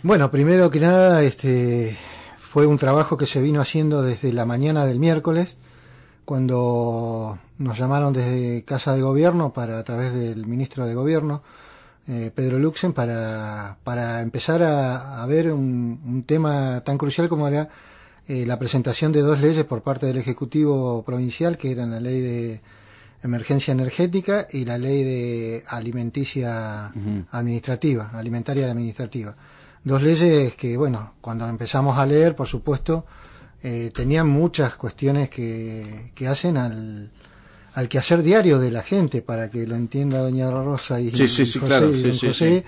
Bueno, primero que nada, fue un trabajo que se vino haciendo desde la mañana del miércoles, cuando nos llamaron desde Casa de Gobierno a través del ministro de Gobierno, Pedro Luxen, para empezar a ver un tema tan crucial como era la presentación de dos leyes por parte del Ejecutivo Provincial, que eran la Ley de Emergencia Energética y la Ley de Alimentaria y Administrativa. Dos leyes que, bueno, cuando empezamos a leer, por supuesto, tenían muchas cuestiones que hacen al quehacer diario de la gente, para que lo entienda doña Rosa y José, claro, José.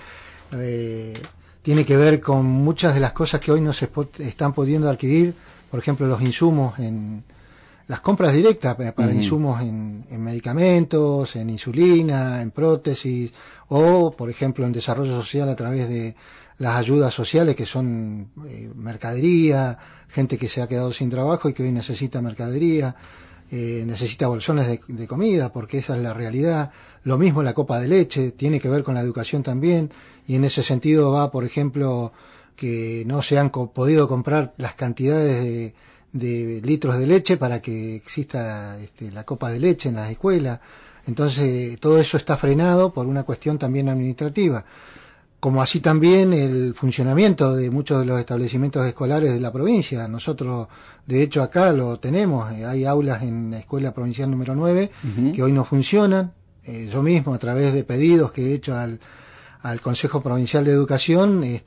Tiene que ver con muchas de las cosas que hoy no se están pudiendo adquirir, por ejemplo, los insumos en las compras directas para insumos en medicamentos, en insulina, en prótesis, o, por ejemplo, en desarrollo social a través de las ayudas sociales, que son mercadería, gente que se ha quedado sin trabajo y que hoy necesita mercadería, necesita bolsones de comida, porque esa es la realidad. Lo mismo la copa de leche, tiene que ver con la educación también, y en ese sentido va, por ejemplo, que no se han podido comprar las cantidades de litros de leche para que exista la copa de leche en las escuelas. Entonces todo eso está frenado por una cuestión también administrativa, como así también el funcionamiento de muchos de los establecimientos escolares de la provincia. Nosotros, de hecho, acá lo tenemos, hay aulas en la Escuela Provincial número 9 que hoy no funcionan. Yo mismo, a través de pedidos que he hecho al Consejo Provincial de Educación, le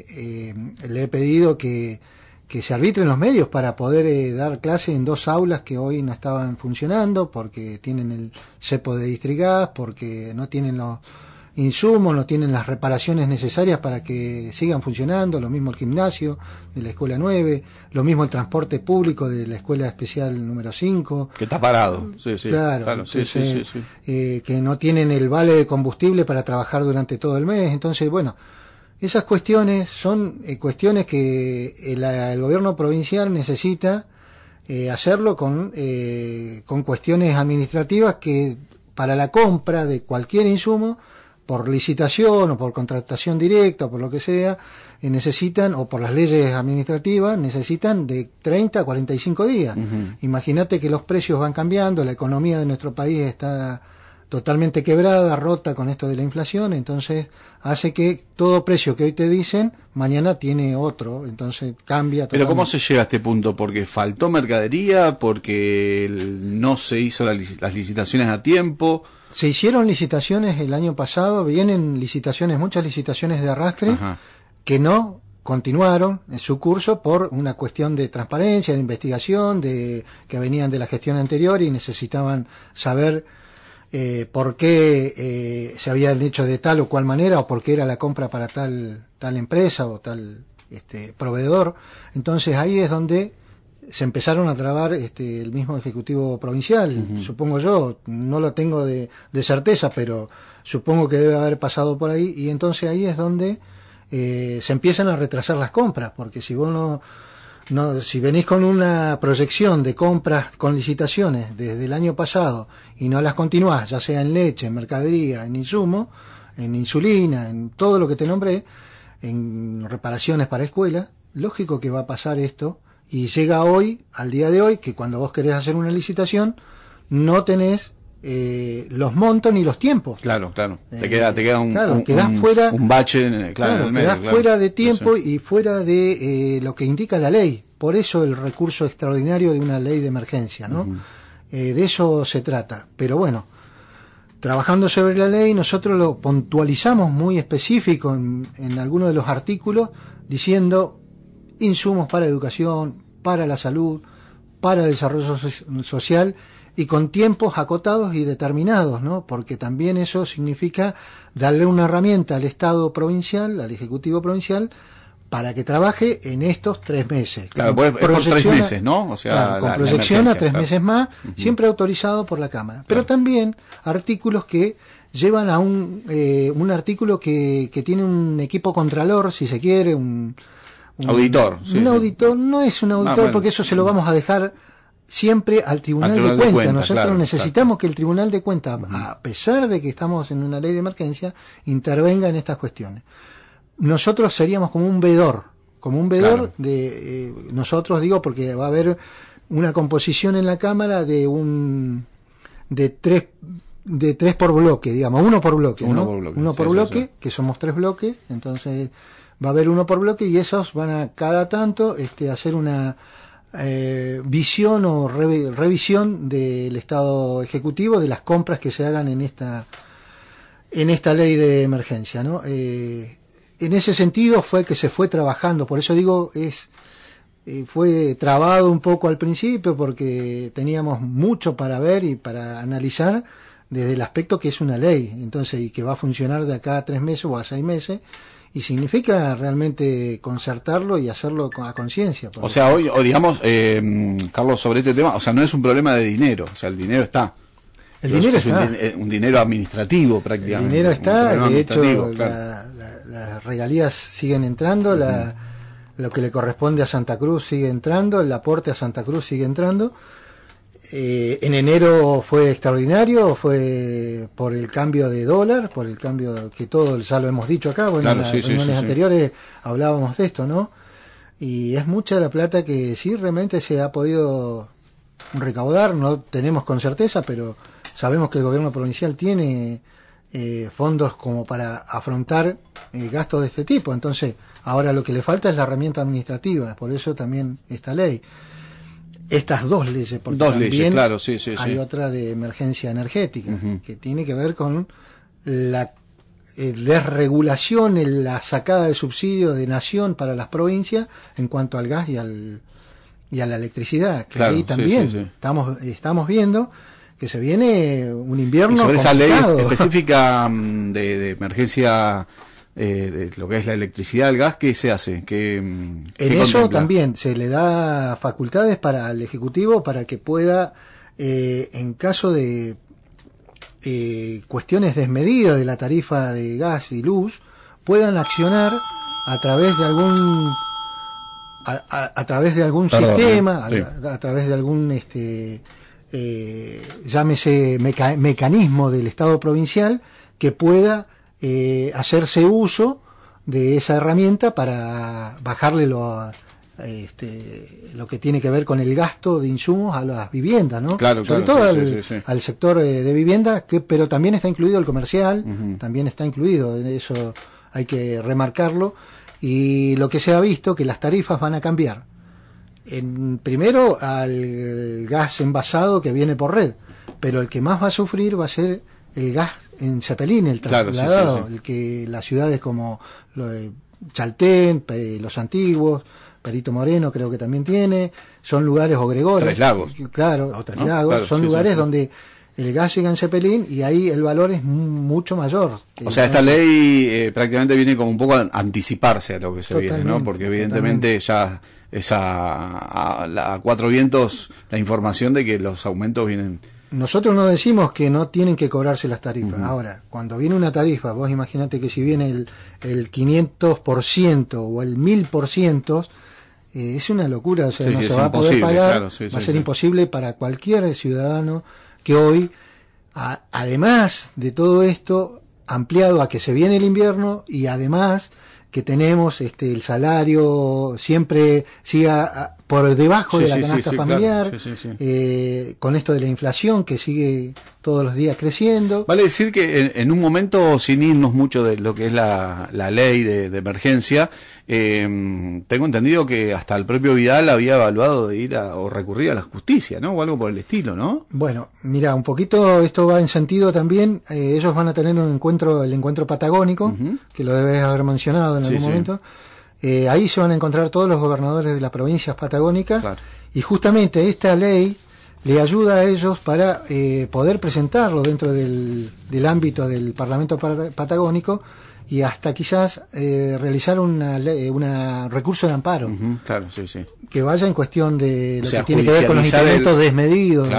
he pedido que se arbitren los medios para poder dar clase en dos aulas que hoy no estaban funcionando, porque tienen el cepo de Distrigas, porque no tienen los insumos, no tienen las reparaciones necesarias para que sigan funcionando. Lo mismo el gimnasio de la Escuela 9, lo mismo el transporte público de la Escuela Especial número 5. Que está parado, Claro, entonces, que no tienen el vale de combustible para trabajar durante todo el mes. Entonces, bueno, esas cuestiones son cuestiones que el gobierno provincial necesita hacerlo con cuestiones administrativas, que para la compra de cualquier insumo, por licitación o por contratación directa o por lo que sea, necesitan, o por las leyes administrativas, necesitan de 30 a 45 días. Imagínate que los precios van cambiando, la economía de nuestro país está totalmente quebrada, rota con esto de la inflación, entonces hace que todo precio que hoy te dicen, mañana tiene otro, entonces cambia totalmente. Pero ¿cómo se llega a este punto? ¿Porque faltó mercadería? ¿Porque no se hizo las licitaciones a tiempo? Se hicieron licitaciones el año pasado, vienen licitaciones, muchas licitaciones de arrastre, que no continuaron en su curso por una cuestión de transparencia, de investigación, que venían de la gestión anterior y necesitaban saber por qué se habían hecho de tal o cual manera, o por qué era la compra para tal empresa o tal proveedor. Entonces ahí es donde se empezaron a trabar el mismo Ejecutivo Provincial, supongo yo, no lo tengo de certeza, pero supongo que debe haber pasado por ahí, y entonces ahí es donde se empiezan a retrasar las compras, porque si vos si venís con una proyección de compras con licitaciones desde el año pasado y no las continuás, ya sea en leche, en mercadería, en insumo, en insulina, en todo lo que te nombré, en reparaciones para escuelas, lógico que va a pasar esto. Y llega hoy, al día de hoy, que cuando vos querés hacer una licitación, no tenés los montos ni los tiempos. Claro. Te queda fuera, un bache en el medio, quedás fuera de tiempo y fuera de lo que indica la ley. Por eso el recurso extraordinario de una ley de emergencia, ¿no? De eso se trata. Pero bueno, trabajando sobre la ley, nosotros lo puntualizamos muy específico en algunos de los artículos, diciendo insumos para educación, para la salud, para el desarrollo social, y con tiempos acotados y determinados, ¿no? Porque también eso significa darle una herramienta al Estado provincial, al Ejecutivo Provincial, para que trabaje en estos 3 meses. Claro, por 3 meses, ¿no? O sea, claro, con proyección a 3 meses más, siempre autorizado por la Cámara. Pero también artículos que llevan a un artículo que tiene un equipo contralor, si se quiere, un auditor. Auditor, no es un auditor, porque eso se lo vamos a dejar siempre al Tribunal de Cuentas. Nosotros necesitamos que el Tribunal de Cuentas, a pesar de que estamos en una ley de emergencia, intervenga en estas cuestiones. nosotros seríamos como un vedor Claro. de nosotros, digo, porque va a haber una composición en la cámara de tres por bloque, digamos, uno por bloque, Uno ¿no? por bloque, Uno sí, por sí, bloque, sí. que somos 3 bloques, entonces va a haber uno por bloque y esos van a cada tanto hacer una visión o revisión del estado ejecutivo de las compras que se hagan en esta ley de emergencia, ¿no? En ese sentido fue que se fue trabajando, por eso digo, fue trabado un poco al principio porque teníamos mucho para ver y para analizar desde el aspecto que es una ley, entonces, y que va a funcionar de acá a 3 meses o a 6 meses, y significa realmente concertarlo y hacerlo a conciencia. O sea, hoy, o digamos, Carlos, sobre este tema, o sea, no es un problema de dinero, o sea, el dinero está. El dinero es está. Un dinero administrativo prácticamente. El dinero está, de hecho, claro. las regalías siguen entrando, lo que le corresponde a Santa Cruz sigue entrando, el aporte a Santa Cruz sigue entrando. En enero fue extraordinario, fue por el cambio de dólar, por el cambio que todos ya lo hemos dicho acá, bueno, Claro, en las sí, reuniones sí. anteriores hablábamos de esto, ¿no? Y es mucha la plata que sí realmente se ha podido recaudar, no tenemos con certeza, pero sabemos que el gobierno provincial tiene fondos como para afrontar gastos de este tipo, entonces ahora lo que le falta es la herramienta administrativa, por eso también esta ley. Estas dos leyes, porque Dos también leyes, claro, sí. hay otra de emergencia energética, que tiene que ver con la desregulación, la sacada de subsidios de nación para las provincias en cuanto al gas y a la electricidad, que Claro, ahí también sí. estamos viendo que se viene un invierno y sobre complicado. esa ley específica de emergencia, de lo que es la electricidad, el gas, ¿qué se hace? En eso contempla? también se le da facultades para el Ejecutivo para que pueda, en caso de cuestiones desmedidas de la tarifa de gas y luz, puedan accionar a través de algún a través de algún sistema, sí. a través de algún llámese mecanismo del Estado provincial que pueda hacerse uso de esa herramienta para bajarle lo que tiene que ver con el gasto de insumos a las viviendas, ¿no? Claro, sobre claro, todo sí. al sector de vivienda, pero también está incluido el comercial, también está incluido, eso hay que remarcarlo, y lo que se ha visto que las tarifas van a cambiar. Primero al gas envasado que viene por red, pero el que más va a sufrir va a ser el gas en Cepelín, el trasladado, sí. el que las ciudades como Chaltén, Los Antiguos, Perito Moreno creo que también tiene, son lugares, o Gregorio, Tres Lagos. Claro, o Tres ¿no? Lagos, Claro, son lugares donde el gas llega en Cepelín y ahí el valor es mucho mayor. O sea, esta ley prácticamente viene como un poco a anticiparse a lo que se viene, ¿no? Porque evidentemente ya es a cuatro vientos la información de que los aumentos vienen. Nosotros no decimos que no tienen que cobrarse las tarifas. Ahora, cuando viene una tarifa, vos imaginate que si viene el 500% o el 1000%, es una locura, o sea, no se va a poder pagar, claro, va a ser imposible para cualquier ciudadano que hoy, además de todo esto, ampliado a que se viene el invierno y además que tenemos el salario siempre siga por debajo de la canasta familiar, claro. Con esto de la inflación que sigue todos los días creciendo. Vale decir que en un momento, sin irnos mucho de lo que es la ley de emergencia, tengo entendido que hasta el propio Vidal había evaluado de ir o recurrir a la justicia, ¿no? O algo por el estilo, ¿no? Bueno, mira, un poquito esto va en sentido también, ellos van a tener el encuentro patagónico, que lo debes haber mencionado en algún momento. Ahí se van a encontrar todos los gobernadores de las provincias patagónicas, claro. Y justamente esta ley le ayuda a ellos para poder presentarlo dentro del ámbito del Parlamento Patagónico y hasta quizás realizar una recurso de amparo, claro, que vaya en cuestión de lo que tiene que ver con los incrementos desmedidos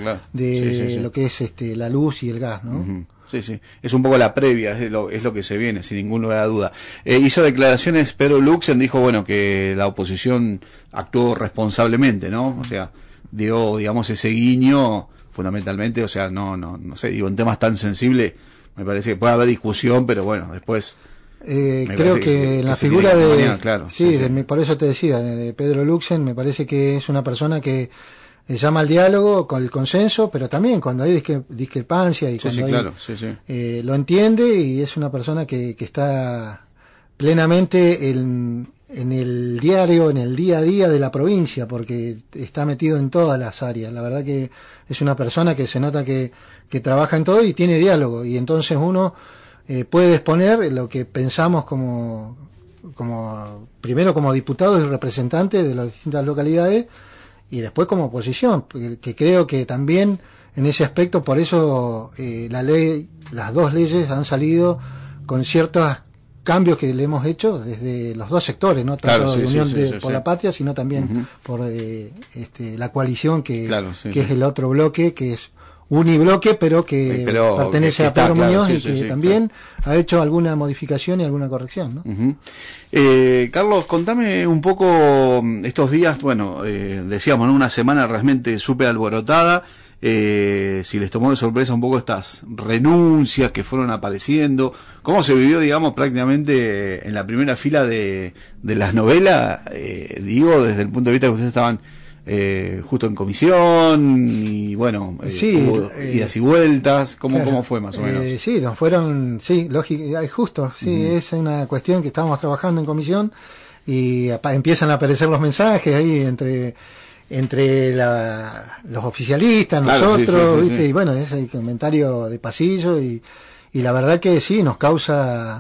de lo que es la luz y el gas, ¿no? Sí, es un poco la previa, es lo que se viene, sin ningún lugar a duda. Hizo declaraciones Pedro Luxen, dijo, bueno, que la oposición actuó responsablemente, ¿no? O sea, dio, digamos, ese guiño, fundamentalmente, o sea, no sé, digo, en temas tan sensibles, me parece que puede haber discusión, pero bueno, después Creo que en la figura de... claro, sí, por eso te decía, de Pedro Luxen, me parece que es una persona que llama al diálogo, con el consenso, pero también cuando hay discrepancia y cuando hay, claro, lo entiende, y es una persona que está plenamente en el diario, en el día a día de la provincia, porque está metido en todas las áreas. La verdad que es una persona que se nota que trabaja en todo y tiene diálogo, y entonces uno puede exponer lo que pensamos primero como diputados y representantes de las distintas localidades, y después como oposición, que creo que también en ese aspecto, por eso las dos leyes han salido con ciertos cambios que le hemos hecho desde los dos sectores, no tanto de Unión por la Patria, sino también por la coalición que es el otro bloque, que es unibloque, pero que pertenece a Pedro Muñoz, y que también ha hecho alguna modificación y alguna corrección, ¿no? Carlos, contame un poco estos días, bueno, decíamos, ¿no? Una semana realmente súper alborotada. Si les tomó de sorpresa un poco estas renuncias que fueron apareciendo, cómo se vivió, digamos, prácticamente en la primera fila de las novelas, digo, desde el punto de vista que ustedes estaban justo en comisión, y bueno, hubo idas y vueltas. ¿Cómo fue más o menos? Sí, nos fueron, justo, es una cuestión que estábamos trabajando en comisión, y empiezan a aparecer los mensajes ahí entre los oficialistas, nosotros, ¿viste? Y bueno, es el comentario de pasillo, y la verdad que sí, nos causa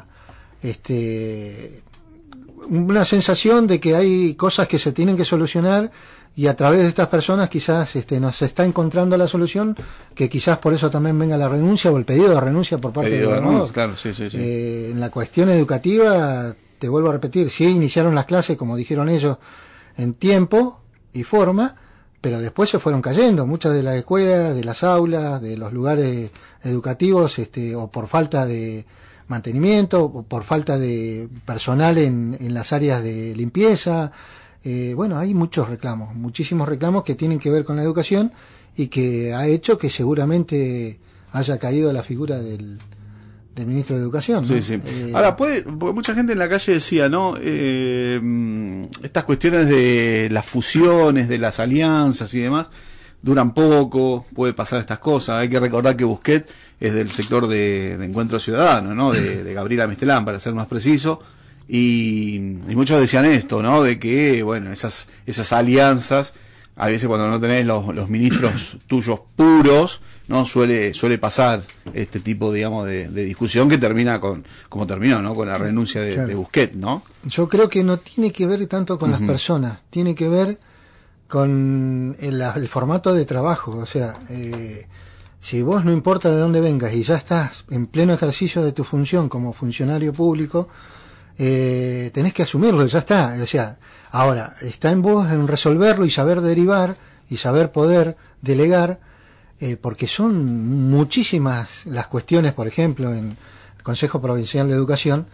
una sensación de que hay cosas que se tienen que solucionar, y a través de estas personas quizás nos está encontrando la solución, que quizás por eso también venga la renuncia o el pedido de renuncia por parte de los gobernador. Claro, en la cuestión educativa, te vuelvo a repetir, sí iniciaron las clases, como dijeron ellos, en tiempo y forma, pero después se fueron cayendo muchas de las escuelas, de las aulas, de los lugares educativos, o por falta de mantenimiento, o por falta de personal en las áreas de limpieza. Bueno, hay muchísimos reclamos que tienen que ver con la educación, y que ha hecho que seguramente haya caído la figura del ministro de Educación, ¿no? Ahora, porque mucha gente en la calle decía, ¿no? Estas cuestiones de las fusiones, de las alianzas y demás, duran poco, puede pasar estas cosas. Hay que recordar que Busquet es del sector de Encuentro Ciudadano, ¿no? De Gabriela Mistelán, para ser más preciso. Y muchos decían esto, ¿no? De que, bueno, esas alianzas, a veces cuando no tenés los ministros tuyos puros, ¿no? Suele pasar este tipo, digamos, de discusión que termina como terminó, ¿no? Con la renuncia de Busquet, ¿no? Yo creo que no tiene que ver tanto con las personas, tiene que ver con el formato de trabajo. O sea, si vos, no importa de dónde vengas y ya estás en pleno ejercicio de tu función como funcionario público, tenés que asumirlo, ya está. O sea, ahora está en vos en resolverlo y saber derivar y saber poder delegar, porque son muchísimas las cuestiones, por ejemplo, en el Consejo Provincial de Educación,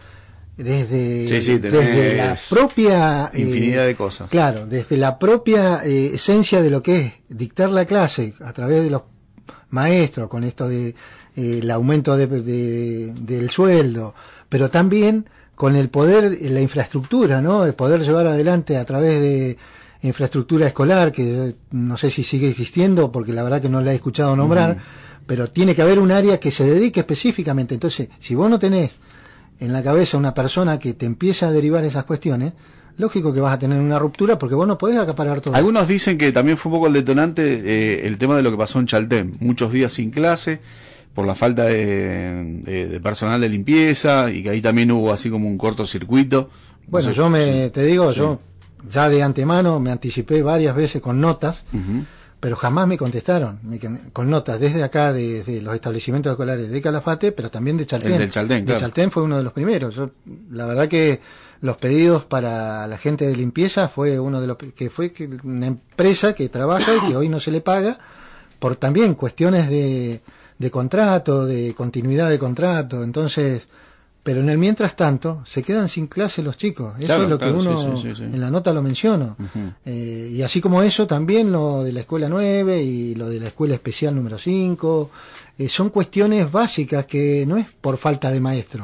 desde la propia infinidad de cosas. Claro, desde la propia esencia de lo que es dictar la clase a través de los maestros, con esto de el aumento del sueldo, pero también con el poder, la infraestructura, ¿no? El poder llevar adelante a través de infraestructura escolar, que no sé si sigue existiendo, porque la verdad que no la he escuchado nombrar, pero tiene que haber un área que se dedique específicamente. Entonces, si vos no tenés en la cabeza una persona que te empieza a derivar esas cuestiones, lógico que vas a tener una ruptura, porque vos no podés acaparar todo. Algunos dicen que también fue un poco el detonante el tema de lo que pasó en Chaltén, muchos días sin clase por la falta de personal de limpieza, y que ahí también hubo así como un cortocircuito. Bueno, yo te digo, yo ya de antemano me anticipé varias veces con notas, pero jamás me contestaron, con notas desde acá, desde los establecimientos escolares de Calafate, pero también de Chaltén. El del Chaltén, claro. De Chaltén fue uno de los primeros. La verdad que los pedidos para la gente de limpieza fue uno de los que fue una empresa que trabaja y que hoy no se le paga por también cuestiones de contrato, de continuidad de contrato. Entonces, pero en el mientras tanto se quedan sin clase los chicos. Eso es lo que uno en la nota lo menciono. Y así como eso, también lo de la escuela 9 y lo de la escuela especial número 5, son cuestiones básicas que no es por falta de maestro,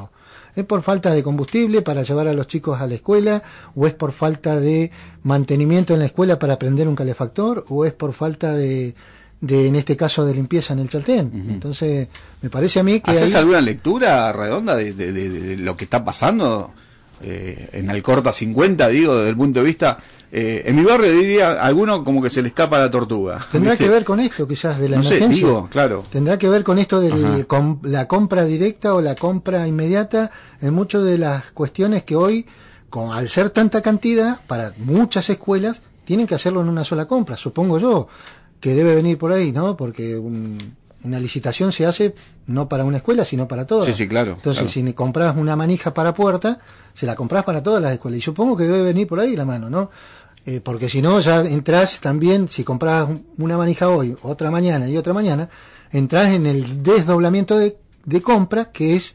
¿Es por falta de combustible para llevar a los chicos a la escuela? ¿O es por falta de mantenimiento en la escuela para prender un calefactor? ¿O es por falta de en este caso, de limpieza en el Chaltén? Entonces, me parece a mí que... ¿Haces alguna lectura redonda de lo que está pasando en Alcorta 50, digo, desde el punto de vista... en mi barrio diría, a alguno como que se le escapa la tortuga. Tendrá que ver con esto, quizás, de la emergencia. No sé, digo, claro. Tendrá que ver con esto de la compra directa o la compra inmediata en muchas de las cuestiones que hoy, al ser tanta cantidad, para muchas escuelas, tienen que hacerlo en una sola compra, supongo yo, que debe venir por ahí, ¿no? Porque una licitación se hace no para una escuela, sino para todas. Sí, sí, claro. Entonces, si compras una manija para puerta, se la compras para todas las escuelas. Y supongo que debe venir por ahí la mano, ¿no? Porque si no, ya entras también, si compras una manija hoy, otra mañana y otra mañana, entras en el desdoblamiento de compra, que es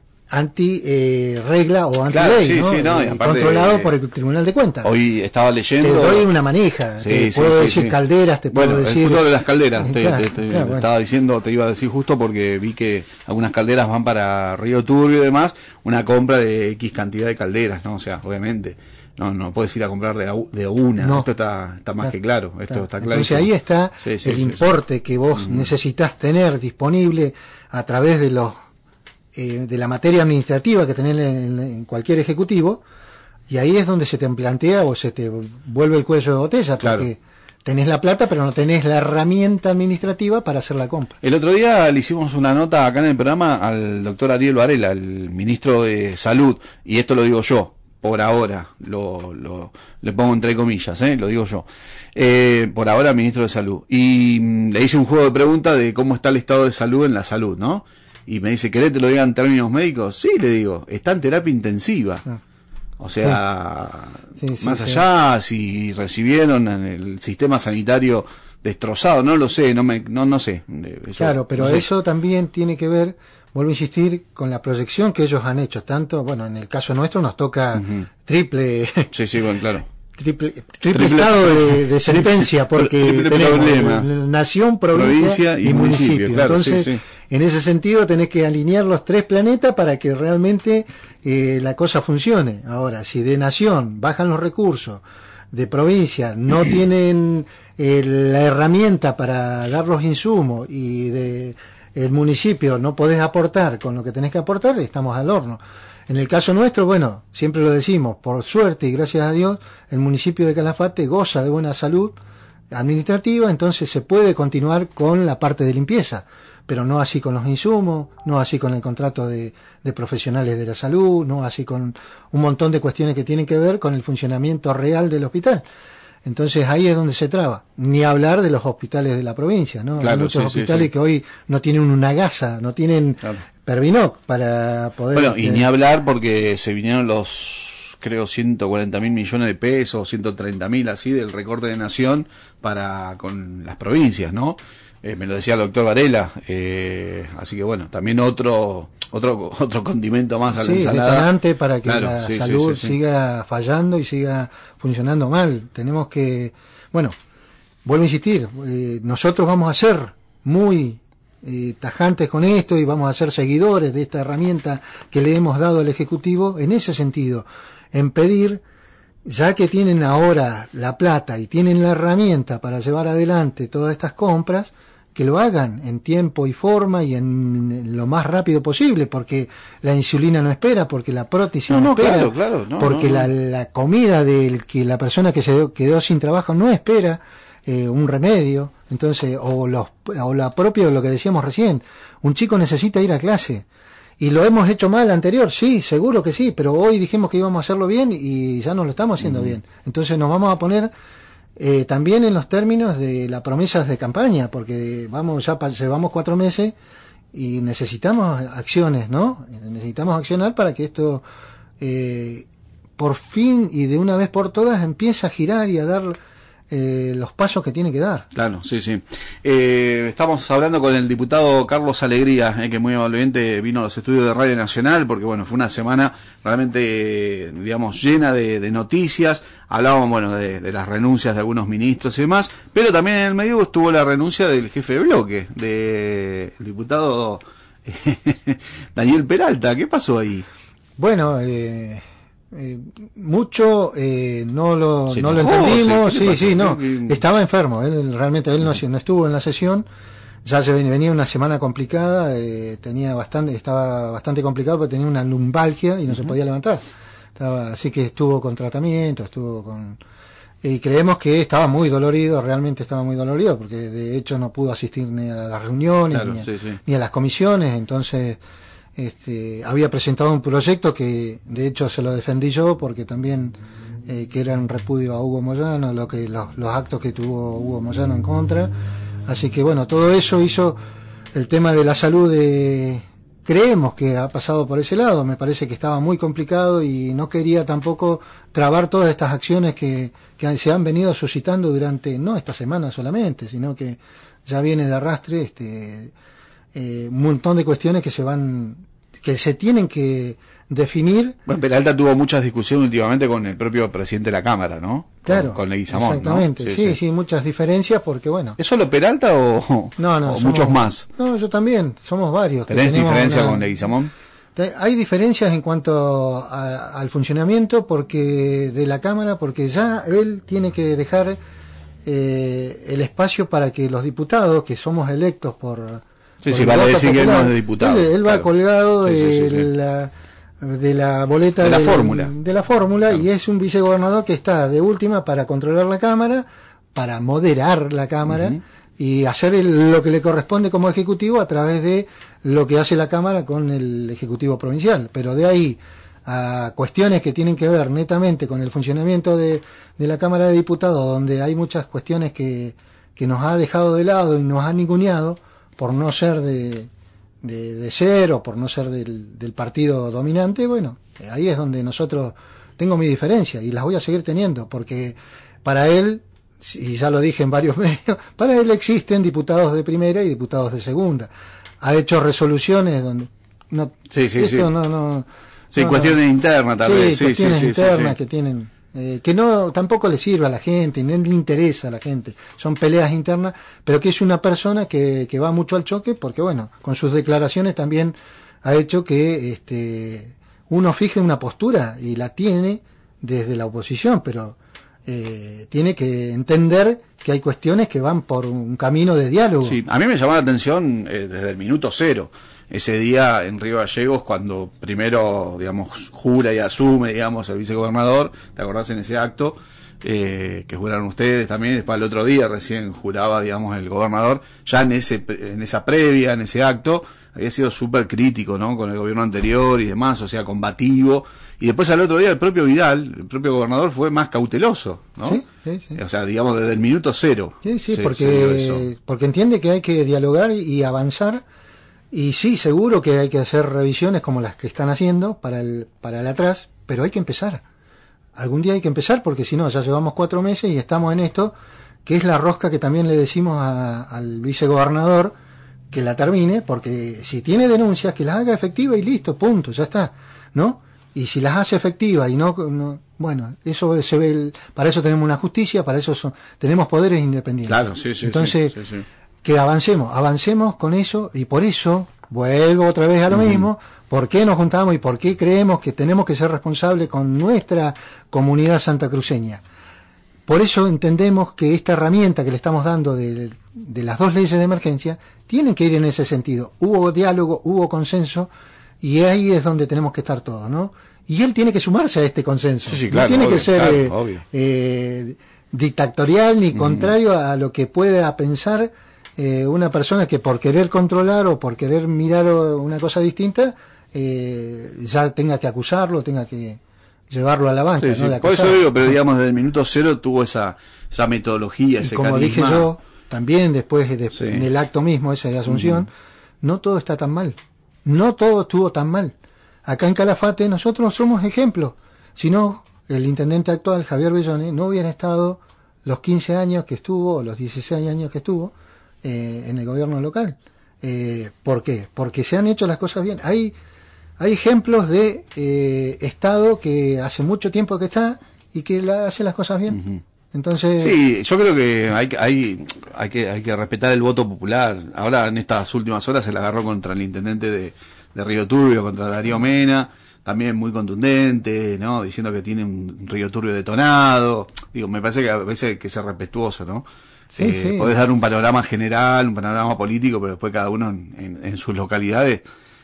regla o anti-ley, sí, ¿no? Sí, no, y aparte, controlado por el Tribunal de Cuentas. Puedo estaba leyendo... Te doy una manija, te puedo decir calderas, te puedo decir... Bueno, el de las calderas, bueno. estaba diciendo, te iba a decir justo porque vi que algunas calderas van para Río Turbio y demás, una compra de X cantidad de calderas, ¿no? O sea, obviamente... No puedes ir a comprar de una, no. Esto está más que claro, esto está claro. Entonces ahí está el importe que vos necesitas tener disponible a través de de la materia administrativa que tenés en cualquier ejecutivo, y ahí es donde se te plantea o se te vuelve el cuello de botella, porque tenés la plata pero no tenés la herramienta administrativa para hacer la compra. El otro día le hicimos una nota acá en el programa al doctor Ariel Varela, el ministro de Salud, y esto lo digo yo, por ahora, le pongo entre comillas, lo digo yo, por ahora ministro de Salud, y le hice un juego de preguntas de cómo está el estado de salud en la salud, ¿no? Y me dice, ¿querés te lo diga en términos médicos? Sí, le digo, está en terapia intensiva. O sea, más allá si recibieron en el sistema sanitario destrozado, no lo sé, no sé. Eso, claro, pero no sé. Eso también tiene que ver, vuelvo a insistir, con la proyección que ellos han hecho, tanto, bueno, en el caso nuestro nos toca triple... Sí, bueno, claro. Triple estado de sentencia, porque tenemos nación, provincia y municipio. Claro, entonces, en ese sentido tenés que alinear los tres planetas para que realmente la cosa funcione. Ahora, si de nación bajan los recursos, de provincia no tienen la herramienta para dar los insumos, y de el municipio no podés aportar con lo que tenés que aportar, estamos al horno. En el caso nuestro, bueno, siempre lo decimos, por suerte y gracias a Dios, el municipio de Calafate goza de buena salud administrativa, entonces se puede continuar con la parte de limpieza, pero no así con los insumos, no así con el contrato de profesionales de la salud, no así con un montón de cuestiones que tienen que ver con el funcionamiento real del hospital. Entonces ahí es donde se traba. Ni hablar de los hospitales de la provincia, ¿no? Claro, hay muchos hospitales que hoy no tienen una gasa, no tienen Pervinoc para poder... Bueno, y ni hablar porque se vinieron los, creo, 140.000 millones de pesos, 130.000 así del recorte de nación con las provincias, ¿no? Me lo decía el doctor Varela, así que bueno, también otro condimento más a la ensalada. Detonante para que la salud siga fallando y siga funcionando mal. Tenemos que, bueno, vuelvo a insistir, nosotros vamos a ser muy tajantes con esto y vamos a ser seguidores de esta herramienta que le hemos dado al Ejecutivo en ese sentido, en pedir, ya que tienen ahora la plata y tienen la herramienta para llevar adelante todas estas compras, que lo hagan en tiempo y forma y en lo más rápido posible, porque la insulina no espera, porque la prótesis no espera, porque la comida del que la persona que se quedó sin trabajo no espera un remedio. Entonces, o la propia, lo que decíamos recién, un chico necesita ir a clase. ¿Y lo hemos hecho mal anterior? Sí, seguro que sí, pero hoy dijimos que íbamos a hacerlo bien y ya no lo estamos haciendo bien. Entonces nos vamos a poner también en los términos de las promesas de campaña, porque llevamos 4 meses y necesitamos acciones, ¿no? Necesitamos accionar para que esto por fin y de una vez por todas empiece a girar y a dar los pasos que tiene que dar. Claro, sí. Estamos hablando con el diputado Carlos Alegría, que muy amablemente vino a los estudios de Radio Nacional, porque bueno, fue una semana realmente, digamos, llena de noticias. Hablábamos, bueno, de las renuncias de algunos ministros y demás, pero también en el medio estuvo la renuncia del jefe de bloque, del diputado Daniel Peralta. ¿Qué pasó ahí? Bueno, mucho no lo entendimos, sí, no, estaba enfermo, él realmente no estuvo en la sesión, ya venía una semana complicada, estaba bastante complicado porque tenía una lumbalgia y no se podía levantar, así que estuvo con tratamiento, y creemos que estaba muy dolorido, realmente estaba muy dolorido, porque de hecho no pudo asistir ni a las reuniones, ni a las comisiones, entonces había presentado un proyecto que de hecho se lo defendí yo, porque también que era un repudio a Hugo Moyano, los actos que tuvo Hugo Moyano en contra, así que bueno, todo eso hizo el tema de la salud creemos que ha pasado por ese lado, me parece que estaba muy complicado y no quería tampoco trabar todas estas acciones que se han venido suscitando durante, no esta semana solamente, sino que ya viene de arrastre un montón de cuestiones que se tienen que definir. Bueno, Peralta tuvo muchas discusiones últimamente con el propio presidente de la Cámara, ¿no? Claro, con Leguizamón, exactamente, ¿no? Sí, muchas diferencias, porque bueno. ¿Es solo Peralta o muchos más? No, yo también, somos varios. ¿Tenés diferencia con Leguizamón? Hay diferencias en cuanto al funcionamiento de la Cámara, porque ya él tiene que dejar el espacio para que los diputados, que somos electos por vale decir que él no es diputado. Él va colgado de la boleta de la fórmula, y es un vicegobernador que está de última para controlar la Cámara, para moderar la Cámara y hacer lo que le corresponde como ejecutivo a través de lo que hace la Cámara con el ejecutivo provincial, pero de ahí a cuestiones que tienen que ver netamente con el funcionamiento de la Cámara de Diputados, donde hay muchas cuestiones que nos ha dejado de lado y nos ha ninguneado por no ser de ser o por no ser del partido dominante, bueno, ahí es donde tengo mi diferencia y las voy a seguir teniendo, porque para él, y ya lo dije en varios medios, para él existen diputados de primera y diputados de segunda. Ha hecho resoluciones donde cuestiones internas tal vez. Cuestiones internas que tienen que no tampoco le sirve a la gente, no le interesa a la gente, son peleas internas, pero que es una persona que va mucho al choque, porque bueno, con sus declaraciones también ha hecho que uno fije una postura y la tiene desde la oposición, pero tiene que entender que hay cuestiones que van por un camino de diálogo. Sí, a mí me llamó la atención desde el minuto cero, ese día en Río Gallegos, cuando primero, digamos, jura y asume, digamos, el vicegobernador, ¿te acordás en ese acto? Que juraron ustedes también, después al otro día recién juraba, digamos, el gobernador, ya en esa previa, en ese acto, había sido súper crítico, ¿no? Con el gobierno anterior y demás, o sea, combativo, y después al otro día el propio Vidal, el propio gobernador, fue más cauteloso, ¿no? Sí. O sea, digamos, desde el minuto cero. Sí, porque entiende que hay que dialogar y avanzar. Y sí, seguro que hay que hacer revisiones como las que están haciendo para el atrás, pero hay que empezar. Algún día hay que empezar, porque si no, ya llevamos 4 meses y estamos en esto, que es la rosca que también le decimos al vicegobernador que la termine, porque si tiene denuncias, que las haga efectivas y listo, punto, ya está, ¿no? Y si las hace efectivas y no bueno, eso se ve, para eso tenemos una justicia, para eso tenemos poderes independientes. Claro, sí. Entonces, que avancemos con eso, y por eso vuelvo otra vez a lo mismo, por qué nos juntamos y por qué creemos que tenemos que ser responsables con nuestra comunidad santacruceña. Por eso entendemos que esta herramienta que le estamos dando de las 2 leyes de emergencia tienen que ir en ese sentido. Hubo diálogo, hubo consenso, y ahí es donde tenemos que estar todos, ¿no? Y él tiene que sumarse a este consenso. Claro, no tiene obvio, que ser dictatorial ni contrario a lo que pueda pensar una persona que por querer controlar o por querer mirar una cosa distinta ya tenga que acusarlo, tenga que llevarlo a la banca. ¿No? Por eso digo, pero digamos desde el minuto cero tuvo esa metodología, ese como carisma. Dije yo también después en el acto mismo ese de Asunción, no todo está tan mal, no todo estuvo tan mal. Acá en Calafate nosotros somos ejemplos, si no el intendente actual Javier Bellone no hubiera estado los 15 años que estuvo o los 16 años que estuvo en el gobierno local. ¿Por qué? Porque se han hecho las cosas bien. Hay ejemplos de Estado que hace mucho tiempo que está y que hace las cosas bien. Entonces, sí, yo creo que hay que respetar el voto popular. Ahora en estas últimas horas se la agarró contra el intendente de Río Turbio, contra Darío Mena. también muy contundente, ¿no? Diciendo que tiene un Río Turbio detonado. Digo, me parece que a veces hay que ser respetuoso, ¿no? Sí. Podés dar un panorama general, un panorama político, pero después cada uno en sus localidades,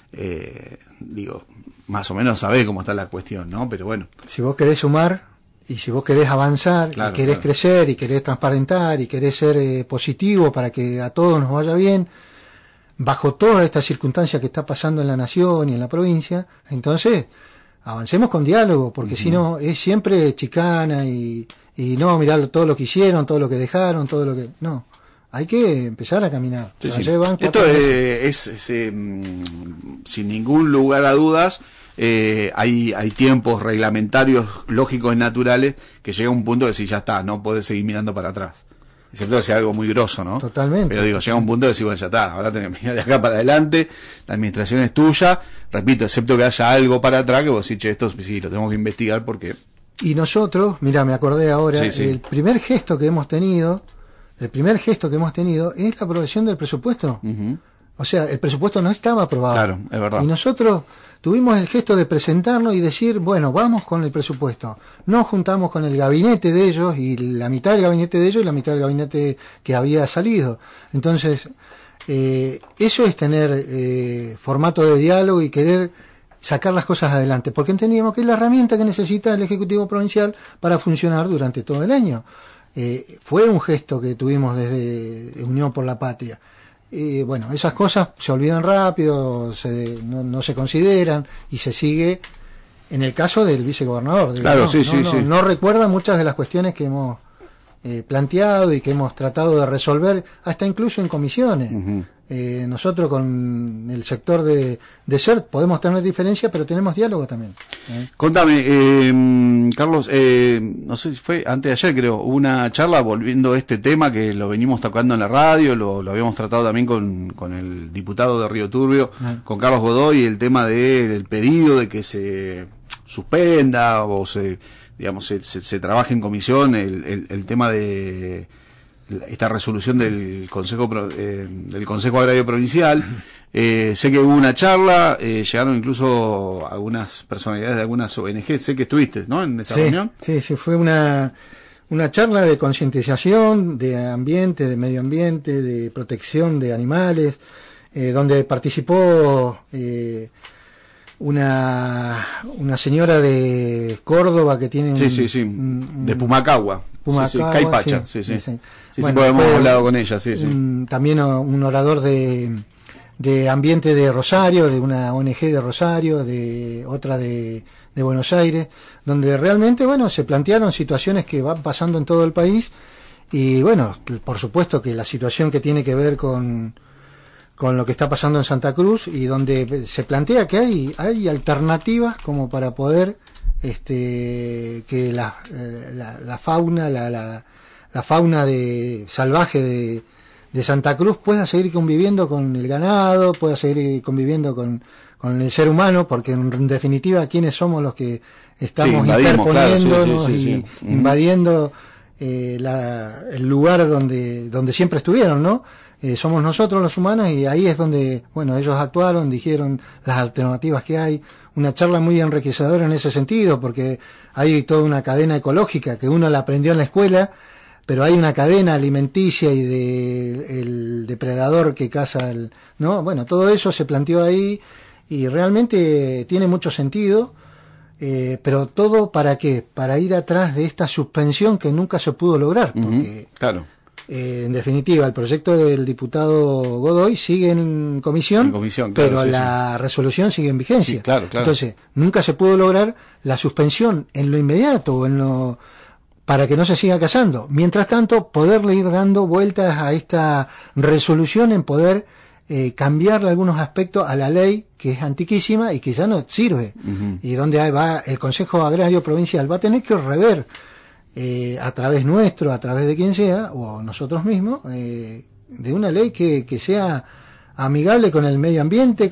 digo, más o menos sabés cómo está la cuestión, ¿no? Pero bueno. Si vos querés sumar, y si vos querés avanzar, Claro, y querés crecer, y querés transparentar, y querés ser positivo para que a todos nos vaya bien, bajo todas estas circunstancias que está pasando en la nación y en la provincia, entonces avancemos con diálogo, porque si no es siempre chicana y no, mirá todo lo que hicieron, todo lo que dejaron, todo lo que... No, hay que empezar a caminar. Sí. Van Esto es sin ningún lugar a dudas, hay tiempos reglamentarios, lógicos y naturales, que llega un punto de si ya está, no podés seguir mirando para atrás. Excepto que sea algo muy grosso, ¿no? Totalmente. Pero digo, llega un punto de decir, bueno, ya está, ahora tenés que mirar de acá para adelante, la administración es tuya, repito, excepto que haya algo para atrás, que vos decís, che, esto sí, lo tenemos que investigar porque... Y nosotros, mira, me acordé ahora, Sí. el primer gesto que hemos tenido es la aprobación del presupuesto. O sea, el presupuesto no estaba aprobado. Claro, es verdad. Y nosotros tuvimos el gesto de presentarnos y decir, bueno, vamos con el presupuesto. Nos juntamos con el gabinete de ellos, y la mitad del gabinete de ellos y la mitad del gabinete que había salido. Entonces, eso es tener formato de diálogo y querer sacar las cosas adelante, porque entendíamos que es la herramienta que necesita el Ejecutivo Provincial para funcionar durante todo el año. Fue un gesto que tuvimos desde Unión por la Patria. Bueno, esas cosas se olvidan rápido, no se consideran y se sigue en el caso del vicegobernador. Claro, sí. No recuerda muchas de las cuestiones que hemos planteado y que hemos tratado de resolver, hasta incluso en comisiones. Nosotros con el sector de CERT podemos tener diferencias, pero tenemos diálogo también. Contame, Carlos, no sé si fue antes de ayer, creo, hubo una charla volviendo a este tema que lo venimos tocando en la radio, lo habíamos tratado también con el diputado de Río Turbio, con Carlos Godoy, el tema del pedido de que se suspenda o se trabaje en comisión el tema de esta resolución del Consejo Agrario Provincial. Sé que hubo una charla, llegaron incluso algunas personalidades de algunas ONG, sé que estuviste, ¿no?, en esa reunión. Sí, fue una charla de concientización de ambiente, de medio ambiente, de protección de animales, donde participó una señora de Córdoba que tiene de Pumacagua. Caipacha, sí. Bueno, podemos hablar con ella, también un orador de ambiente de Rosario, de una ONG de Rosario, de otra de Buenos Aires, donde realmente, bueno, se plantearon situaciones que van pasando en todo el país y, bueno, por supuesto que la situación que tiene que ver con lo que está pasando en Santa Cruz, y donde se plantea que hay alternativas como para poder que la fauna la fauna salvaje de Santa Cruz pueda seguir conviviendo con el ganado, pueda seguir conviviendo con el ser humano, porque en definitiva quiénes somos los que estamos interponiéndonos y invadiendo el lugar donde siempre estuvieron, ¿no? Somos nosotros los humanos, y ahí es donde, bueno, ellos actuaron, dijeron las alternativas que hay, una charla muy enriquecedora en ese sentido, porque hay toda una cadena ecológica que uno la aprendió en la escuela, pero hay una cadena alimenticia y el depredador que caza ¿no? Bueno, todo eso se planteó ahí y realmente tiene mucho sentido, pero todo ¿para qué? Para ir atrás de esta suspensión que nunca se pudo lograr, porque claro. En definitiva, el proyecto del diputado Godoy sigue en comisión, claro, pero la resolución sigue en vigencia. Sí, claro. Entonces, nunca se pudo lograr la suspensión en lo inmediato o para que no se siga cazando. Mientras tanto, poderle ir dando vueltas a esta resolución en poder cambiarle algunos aspectos a la ley que es antiquísima y que ya no sirve. Y donde va el Consejo Agrario Provincial va a tener que rever a través nuestro, a través de quien sea, o nosotros mismos, de una ley que sea amigable con el medio ambiente,